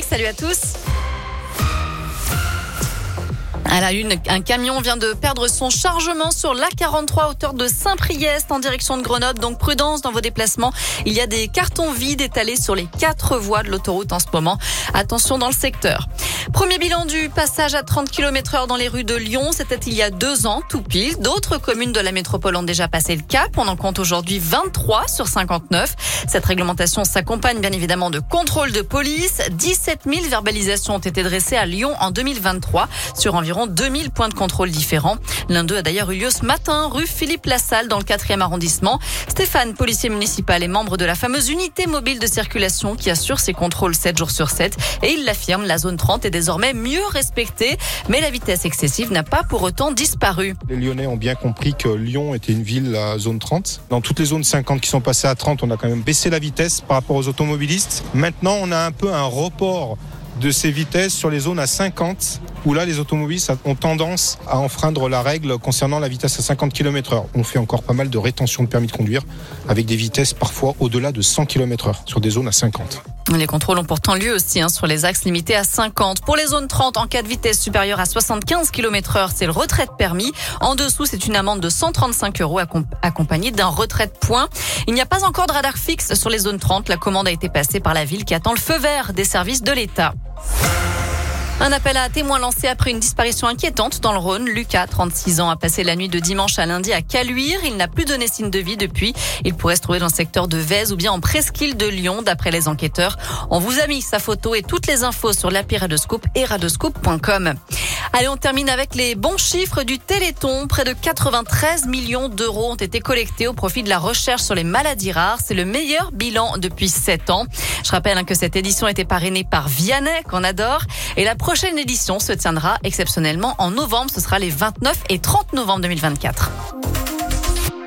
salut à tous. À la une, un camion vient de perdre son chargement sur l'A43 à hauteur de Saint-Priest en direction de Grenoble. Donc prudence dans vos déplacements. Il y a des cartons vides étalés sur les 4 voies de l'autoroute en ce moment. Attention dans le secteur. Premier bilan du passage à 30 km/h dans les rues de Lyon. C'était il y a 2 ans, tout pile. D'autres communes de la métropole ont déjà passé le cap. On en compte aujourd'hui 23 sur 59. Cette réglementation s'accompagne bien évidemment de contrôles de police. 17 000 verbalisations ont été dressées à Lyon en 2023 sur environ 2000 points de contrôle différents. L'un d'eux a d'ailleurs eu lieu ce matin, rue Philippe Lassalle, dans le 4e arrondissement. Stéphane, policier municipal et membre de la fameuse unité mobile de circulation qui assure ses contrôles 7 jours sur 7. Et il l'affirme, la zone 30 est désormais mieux respectée. Mais la vitesse excessive n'a pas pour autant disparu. Les Lyonnais ont bien compris que Lyon était une ville à zone 30. Dans toutes les zones 50 qui sont passées à 30, on a quand même baissé la vitesse par rapport aux automobilistes. Maintenant, on a un peu un report de ces vitesses sur les zones à 50, où là, les automobilistes ont tendance à enfreindre la règle concernant la vitesse à 50 km/h. On fait encore pas mal de rétention de permis de conduire avec des vitesses parfois au-delà de 100 km/h sur des zones à 50. Les contrôles ont pourtant lieu aussi sur les axes limités à 50. Pour les zones 30, en cas de vitesse supérieure à 75 km/h, c'est le retrait de permis. En dessous, c'est une amende de 135 € accompagnée d'un retrait de points. Il n'y a pas encore de radar fixe sur les zones 30. La commande a été passée par la ville qui attend le feu vert des services de l'État. Un appel à témoins lancé après une disparition inquiétante dans le Rhône. Lucas, 36 ans, a passé la nuit de dimanche à lundi à Caluire. Il n'a plus donné signe de vie depuis. Il pourrait se trouver dans le secteur de Vèze ou bien en presqu'île de Lyon, d'après les enquêteurs. On vous a mis sa photo et toutes les infos sur l'appli Radioscoop et radioscoop.com. Allez, on termine avec les bons chiffres du Téléthon. Près de 93 millions d'euros ont été collectés au profit de la recherche sur les maladies rares. C'est le meilleur bilan depuis 7 ans. Je rappelle que cette édition a été parrainée par Vianney, qu'on adore. Et la prochaine édition se tiendra exceptionnellement en novembre. Ce sera les 29 et 30 novembre 2024.